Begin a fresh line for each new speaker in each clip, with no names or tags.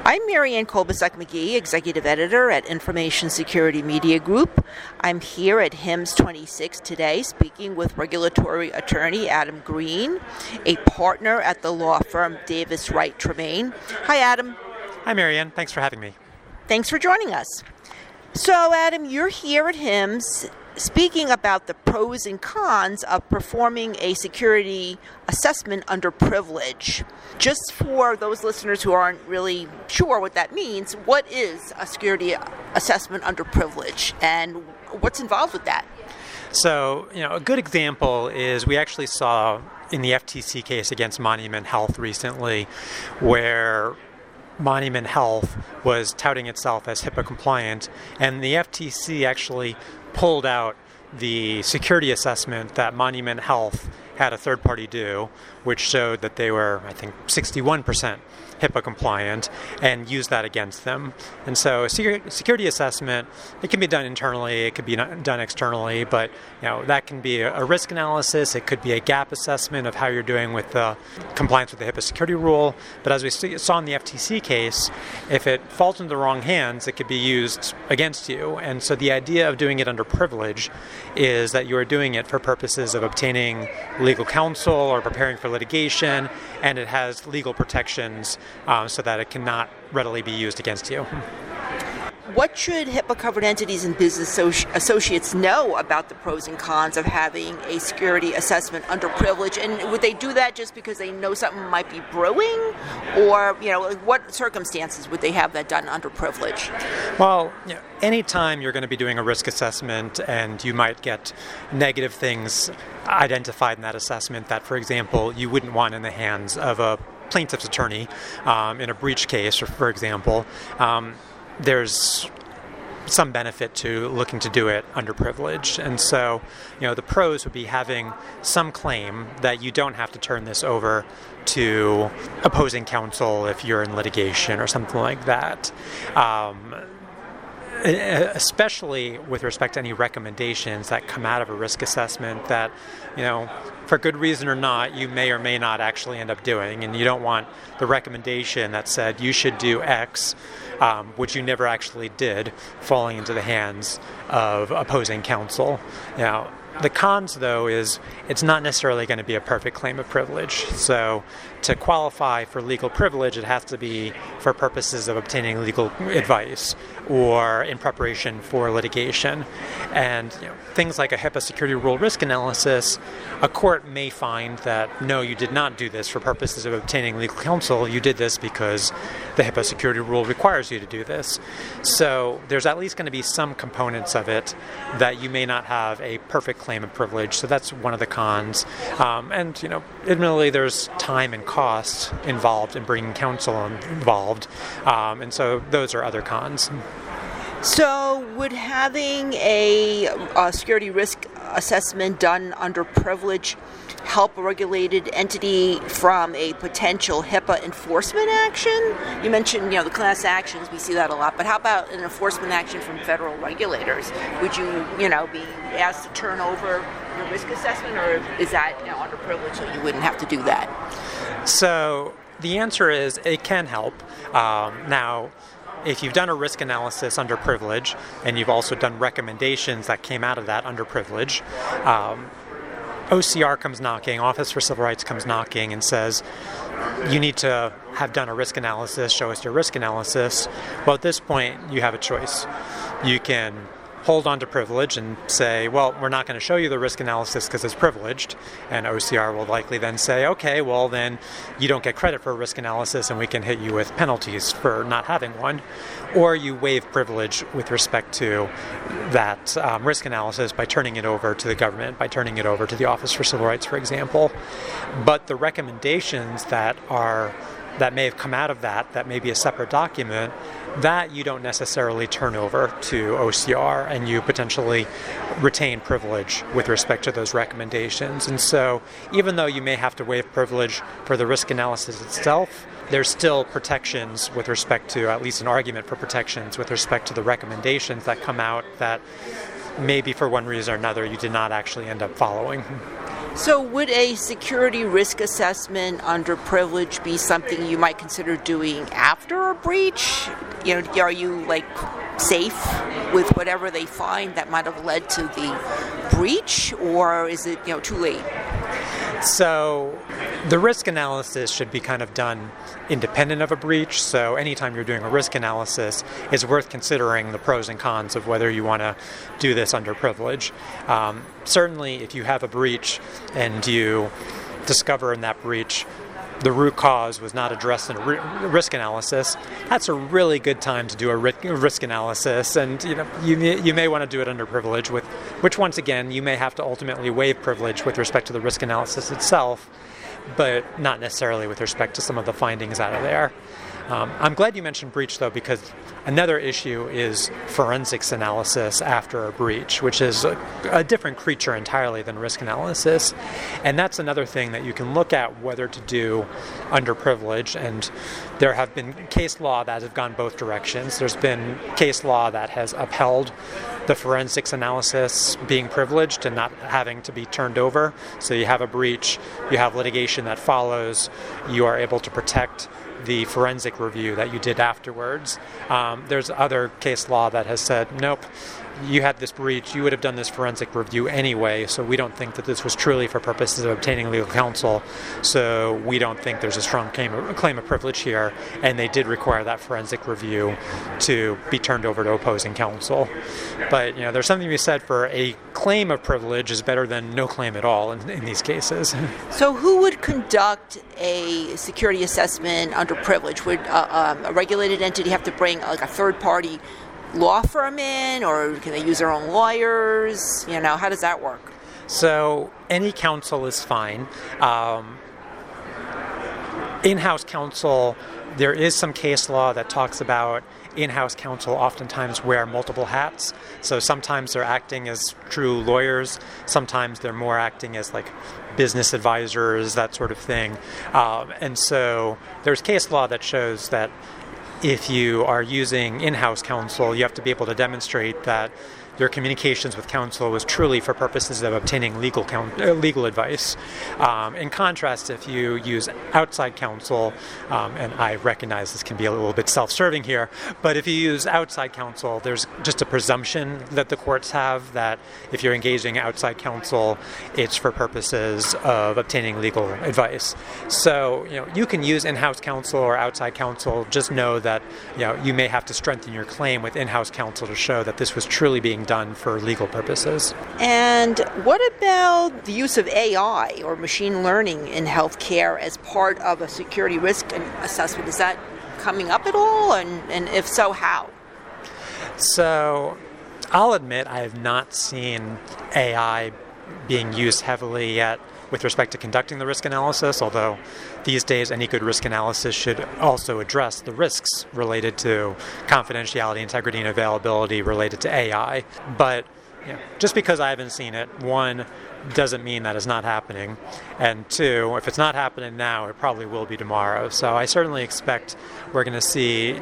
I'm Marianne Kolbasuk-McGee, Executive Editor at Information Security Media Group. I'm here at HIMSS 26 today speaking with regulatory attorney Adam Green, a partner at the law firm Davis Wright Tremaine. Hi, Adam.
Hi, Marianne. Thanks for having me.
Thanks for joining us. So, Adam, you're here at HIMSS speaking about the pros and cons of performing a security assessment under privilege. Just for those listeners who aren't really sure what that means, what is a security assessment under privilege and what's involved with that?
So, a good example is we actually saw in the FTC case against Monument Health recently where Monument Health was touting itself as HIPAA compliant, and the FTC actually pulled out the security assessment that Monument Health had a third party do, which showed that they were, I think, 61% HIPAA compliant, and used that against them. And so a security assessment, it can be done internally, it could be done externally, but that can be a risk analysis, it could be a gap assessment of how you're doing with the compliance with the HIPAA security rule. But as we saw in the FTC case, if it falls into the wrong hands, it could be used against you. And so the idea of doing it under privilege is that you are doing it for purposes of obtaining legal counsel or preparing for litigation, and it has legal protections so that it cannot readily be used against you.
What should HIPAA-covered entities and business associates know about the pros and cons of having a security assessment under privilege? And would they do that just because they know something might be brewing? Or, what circumstances would they have that done under privilege?
Well, anytime you're going to be doing a risk assessment and you might get negative things identified in that assessment that, for example, you wouldn't want in the hands of a plaintiff's attorney in a breach case, or for example, there's some benefit to looking to do it under privilege. And so, the pros would be having some claim that you don't have to turn this over to opposing counsel if you're in litigation or something like that. Especially with respect to any recommendations that come out of a risk assessment that, for good reason or not, you may or may not actually end up doing. And you don't want the recommendation that said you should do X, which you never actually did, falling into the hands of opposing counsel. The cons, though, is it's not necessarily going to be a perfect claim of privilege. So to qualify for legal privilege, it has to be for purposes of obtaining legal advice or in preparation for litigation. And things like a HIPAA security rule risk analysis, a court may find that, no, you did not do this for purposes of obtaining legal counsel. You did this because the HIPAA security rule requires you to do this. So there's at least going to be some components of it that you may not have a perfect claim of privilege. So that's one of the cons. And admittedly, there's time and cost involved in bringing counsel involved. And so those are other cons.
So would having a security risk assessment done under privilege help a regulated entity from a potential HIPAA enforcement action? You mentioned, the class actions, we see that a lot, but how about an enforcement action from federal regulators? Would you, be asked to turn over your risk assessment, or is that, under privilege, so you wouldn't have to do that?
So the answer is it can help. Now, if you've done a risk analysis under privilege, and you've also done recommendations that came out of that under privilege, OCR comes knocking, Office for Civil Rights comes knocking and says, you need to have done a risk analysis, show us your risk analysis. Well, at this point, you have a choice. You can hold on to privilege and say, well, we're not going to show you the risk analysis because it's privileged. And OCR will likely then say, okay, well, then you don't get credit for a risk analysis and we can hit you with penalties for not having one. Or you waive privilege with respect to that risk analysis by turning it over to the government, by turning it over to the Office for Civil Rights, for example. But the recommendations that may have come out of that may be a separate document, that you don't necessarily turn over to OCR, and you potentially retain privilege with respect to those recommendations. And so even though you may have to waive privilege for the risk analysis itself, there's still protections with respect to, at least an argument for protections with respect to the recommendations that come out that maybe for one reason or another you did not actually end up following.
So would a security risk assessment under privilege be something you might consider doing after a breach? Are you safe with whatever they find that might have led to the breach, or is it too late?
So the risk analysis should be kind of done independent of a breach. So anytime you're doing a risk analysis, it's worth considering the pros and cons of whether you want to do this under privilege. Certainly, if you have a breach and you discover in that breach the root cause was not addressed in a risk analysis, that's a really good time to do a risk analysis. And you may want to do it under privilege, which once again, you may have to ultimately waive privilege with respect to the risk analysis itself, but not necessarily with respect to some of the findings out of there. I'm glad you mentioned breach, though, because another issue is forensics analysis after a breach, which is a different creature entirely than risk analysis. And that's another thing that you can look at whether to do under privilege. And there have been case law that have gone both directions. There's been case law that has upheld the forensics analysis being privileged and not having to be turned over. So you have a breach, you have litigation that follows, you are able to protect the forensic review that you did afterwards. There's other case law that has said, nope, you had this breach, you would have done this forensic review anyway, so we don't think that this was truly for purposes of obtaining legal counsel, so we don't think there's a strong claim of privilege here, and they did require that forensic review to be turned over to opposing counsel. But there's something to be said for a claim of privilege is better than no claim at all in these cases.
So who would conduct a security assessment under privilege? Would a regulated entity have to bring a third-party law firm in, or can they use their own lawyers? How does that work?
So any counsel is fine. In-house counsel, there is some case law that talks about in-house counsel oftentimes wear multiple hats. So sometimes they're acting as true lawyers, sometimes they're more acting as business advisors, that sort of thing. And so there's case law that shows that if you are using in-house counsel, you have to be able to demonstrate that your communications with counsel was truly for purposes of obtaining legal advice. In contrast, if you use outside counsel, and I recognize this can be a little bit self-serving here, but if you use outside counsel, there's just a presumption that the courts have that if you're engaging outside counsel, it's for purposes of obtaining legal advice. So, you can use in-house counsel or outside counsel. Just know that, you may have to strengthen your claim with in-house counsel to show that this was truly being done for legal purposes.
And what about the use of AI or machine learning in healthcare as part of a security risk assessment? Is that coming up at all? And if so, how?
So I'll admit I have not seen AI being used heavily yet with respect to conducting the risk analysis, although these days any good risk analysis should also address the risks related to confidentiality, integrity, and availability related to AI. But just because I haven't seen it, one, doesn't mean that it's not happening, and two, if it's not happening now, it probably will be tomorrow. So I certainly expect we're going to see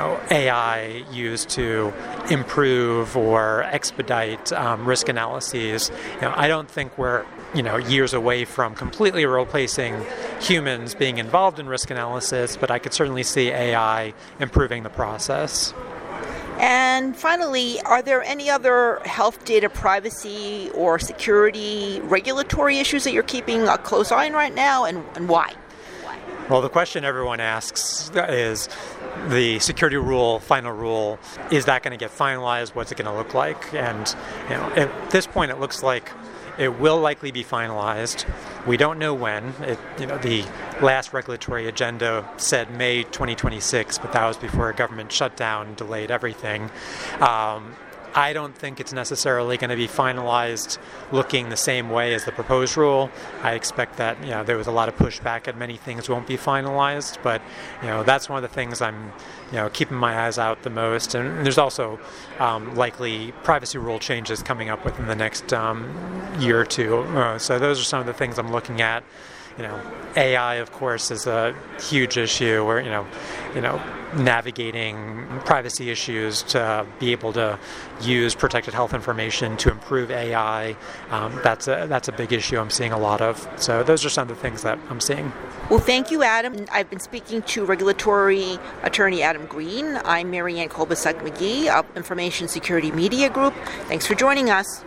AI used to improve or expedite risk analyses. I don't think we're years away from completely replacing humans being involved in risk analysis, but I could certainly see AI improving the process.
And finally, are there any other health data privacy or security regulatory issues that you're keeping a close eye on right now, and why?
Well, the question everyone asks is the security rule, final rule, is that going to get finalized? What's it going to look like? And at this point, it looks like it will likely be finalized. We don't know when. The last regulatory agenda said May 2026, but that was before a government shutdown delayed everything. I don't think it's necessarily going to be finalized looking the same way as the proposed rule. I expect that there was a lot of pushback and many things won't be finalized, but that's one of the things I'm keeping my eyes out the most. And there's also likely privacy rule changes coming up within the next year or two. So those are some of the things I'm looking at. AI, of course, is a huge issue where, navigating privacy issues to be able to use protected health information to improve AI. That's a big issue I'm seeing a lot of. So those are some of the things that I'm seeing.
Well, thank you, Adam. I've been speaking to regulatory attorney Adam Green. I'm Marianne Kolbasuk-McGee of Information Security Media Group. Thanks for joining us.